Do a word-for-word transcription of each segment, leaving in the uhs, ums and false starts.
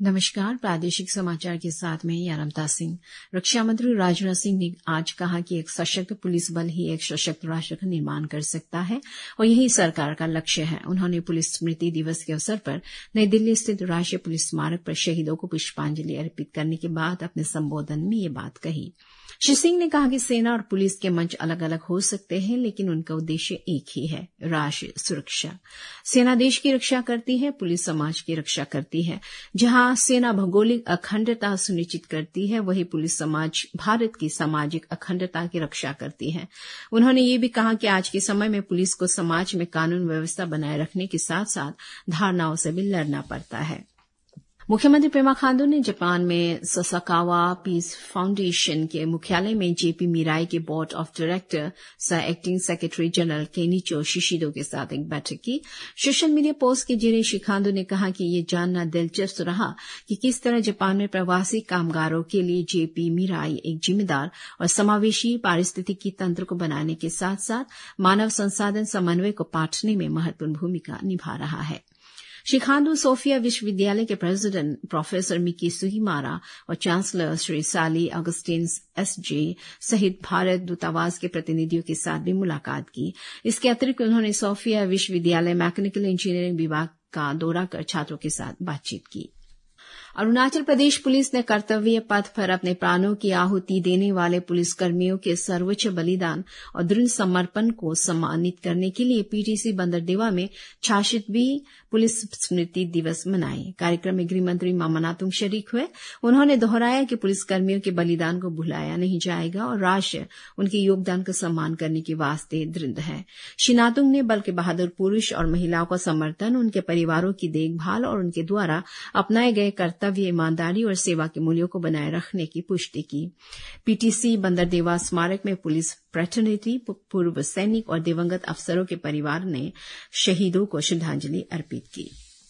नमस्कार, प्रादेशिक समाचार के साथ में यारमता सिंह। रक्षा मंत्री राजनाथ सिंह ने आज कहा कि एक सशक्त पुलिस बल ही एक सशक्त राष्ट्र का निर्माण कर सकता है और यही सरकार का लक्ष्य है। उन्होंने पुलिस स्मृति दिवस के अवसर पर नई दिल्ली स्थित राष्ट्रीय पुलिस स्मारक पर शहीदों को पुष्पांजलि अर्पित करने के बाद अपने संबोधन में ये बात कही। श्री सिंह ने कहा कि सेना और पुलिस के मंच अलग अलग हो सकते हैं, लेकिन उनका उद्देश्य एक ही है, राष्ट्र सुरक्षा। सेना देश की रक्षा करती है, पुलिस समाज की रक्षा करती है। जहां सेना भौगोलिक अखंडता सुनिश्चित करती है, वही पुलिस समाज भारत की सामाजिक अखंडता की रक्षा करती है। उन्होंने ये भी कहा कि आज के समय में पुलिस को समाज में कानून व्यवस्था बनाए रखने के साथ साथ धारणाओं से भी लड़ना पड़ता है। मुख्यमंत्री पेमा खांडू ने जापान में ससाकावा पीस फाउंडेशन के मुख्यालय में जेपी मिराई के बोर्ड ऑफ डायरेक्टर सह acting secretary general Kenicho Shishido के साथ एक बैठक की। सोशल मीडिया पोस्ट के जरिए श्री खांडू ने कहा कि ये जानना दिलचस्प रहा कि किस तरह जापान में प्रवासी कामगारों के लिए जेपी मिराई एक जिम्मेदार और समावेशी पारिस्थितिकी तंत्र को बनाने के साथ साथ मानव संसाधन समन्वय को पाटने में महत्वपूर्ण भूमिका निभा रहा है। श्री खांडू सोफिया विश्वविद्यालय के प्रेसिडेंट प्रोफेसर मिकी सुहिमारा और चांसलर श्री साली अगस्टिन एस जे सहित भारत दूतावास के प्रतिनिधियों के साथ भी मुलाकात की। इसके अतिरिक्त उन्होंने सोफिया विश्वविद्यालय मैकेनिकल इंजीनियरिंग विभाग का दौरा कर छात्रों के साथ बातचीत की। अरुणाचल प्रदेश पुलिस ने कर्तव्य पथ पर अपने प्राणों की आहुति देने वाले पुलिसकर्मियों के सर्वोच्च बलिदान और दृढ़ समर्पण को सम्मानित करने के लिए पीटीसी बंदरदेवा में छियासठवीं पुलिस स्मृति दिवस मनाए। कार्यक्रम में गृहमंत्री मामा नातुंग शरीक हुए। उन्होंने दोहराया कि पुलिसकर्मियों के बलिदान को भुलाया नहीं जाएगा और राष्ट्र उनके योगदान का सम्मान करने के वास्ते दृढ़ है। श्री नातुंग ने बल के बहादुर पुरुष और महिलाओं का समर्थन, उनके परिवारों की देखभाल और उनके द्वारा अपनाए गए कर्तव्य ईमानदारी और सेवा के मूल्यों को बनाए रखने की पुष्टि की। पीटीसी बंदरदेवा स्मारक में पुलिस फ्रेटर्निटी, पूर्व सैनिक और दिवंगत अफसरों के परिवार ने शहीदों को श्रद्धांजलि अर्पित की।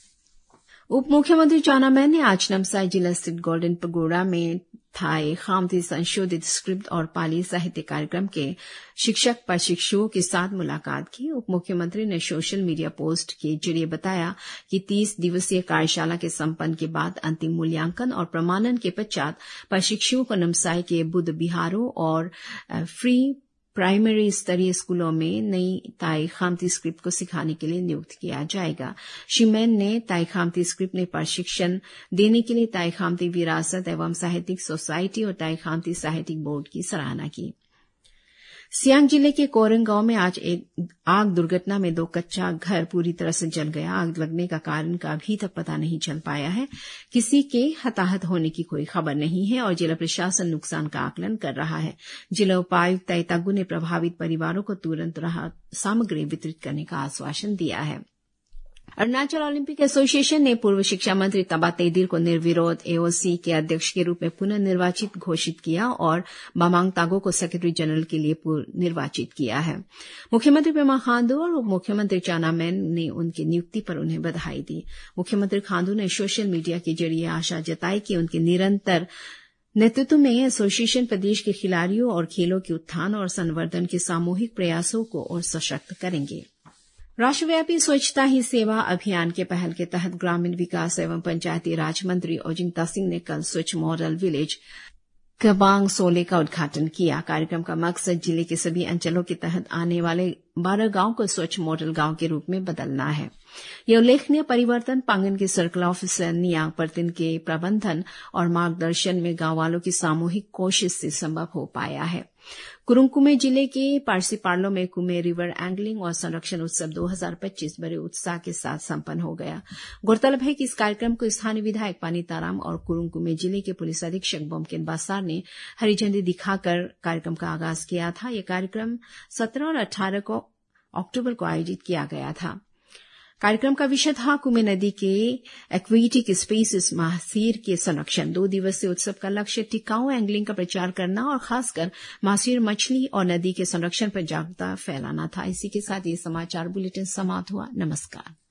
उप मुख्यमंत्री चाउना मैन ने आज नामसाई जिला स्थित गोल्डन पगोड़ा में थाई खामती संशोधित स्क्रिप्ट और पाली साहित्य कार्यक्रम के शिक्षक प्रशिक्षुओं के साथ मुलाकात की। उप मुख्यमंत्री ने सोशल मीडिया पोस्ट के जरिए बताया कि तीस दिवसीय कार्यशाला के संपन्न के बाद अंतिम मूल्यांकन और प्रमाणन के पश्चात प्रशिक्षुओं को नामसाई के बुद्ध विहारों और फ्री प्राइमरी स्तरीय स्कूलों में नई ताई खामती स्क्रिप्ट को सिखाने के लिए नियुक्त किया जाएगा। श्री मैन ने ताई खामती स्क्रिप्ट में प्रशिक्षण देने के लिए ताई खामती विरासत एवं साहित्यिक सोसाइटी और ताई खामती साहित्यिक बोर्ड की सराहना की। सियांग जिले के कोरंग गांव में आज एक आग दुर्घटना में दो कच्चा घर पूरी तरह से जल गया। आग लगने का कारण का अभी तक पता नहीं चल पाया है। किसी के हताहत होने की कोई खबर नहीं है और जिला प्रशासन नुकसान का आकलन कर रहा है। जिला उपायुक्त तैतागु ने प्रभावित परिवारों को तुरंत राहत सामग्री वितरित करने का आश्वासन दिया है। अरुणाचल ओलंपिक एसोसिएशन ने पूर्व शिक्षा मंत्री तबा तेदिर को निर्विरोध एओसी के अध्यक्ष के रूप में पुनः निर्वाचित घोषित किया और बामांग तागो को सेक्रेटरी जनरल के लिए निर्वाचित किया है। मुख्यमंत्री पेमा खांडू और उप मुख्यमंत्री चाउना मैन ने उनकी नियुक्ति पर उन्हें बधाई दी। मुख्यमंत्री खांडू ने सोशल मीडिया के जरिए आशा जताई कि उनके निरंतर नेतृत्व में एसोसिएशन प्रदेश के खिलाड़ियों और खेलों के उत्थान और संवर्धन के सामूहिक प्रयासों को और सशक्त करेंगे। राष्ट्रव्यापी स्वच्छता ही सेवा अभियान के पहल के तहत ग्रामीण विकास एवं पंचायती राज मंत्री ओजिंग तासिंग ने कल स्वच्छ मॉडल विलेज कबांग सोले का उद्घाटन किया। कार्यक्रम का मकसद जिले के सभी अंचलों के तहत आने वाले बारह गांव को स्वच्छ मॉडल गांव के रूप में बदलना है। यह उल्लेखनीय परिवर्तन पांगिन के सर्कल ऑफिसर नियांग पर्तिन के प्रबंधन और मार्गदर्शन में गांव वालों की सामूहिक कोशिश से संभव हो पाया है। कुरुंग जिले के पारसीपार्लो में कुमे रिवर एंगलिंग और संरक्षण उत्सव दो हज़ार पच्चीस बड़े उत्साह के साथ संपन्न हो गया। गौरतलब है कि इस कार्यक्रम को स्थानीय विधायक पानी ताराम और कुरुंग जिले के पुलिस अधीक्षक बोमकेन बासार ने हरी झंडी दिखाकर कार्यक्रम का आगाज किया था। यह कार्यक्रम सत्रह और अठारह को अक्टूबर को आयोजित किया गया था। कार्यक्रम का विषय था कुमे नदी के एक्वेटिक स्पेसिस मासीर के संरक्षण। दो दिवसीय उत्सव का लक्ष्य टिकाऊ एंगलिंग का प्रचार करना और खासकर मासीर मछली और नदी के संरक्षण पर जागरूकता फैलाना था। इसी के साथ ये समाचार बुलेटिन समाप्त हुआ। नमस्कार।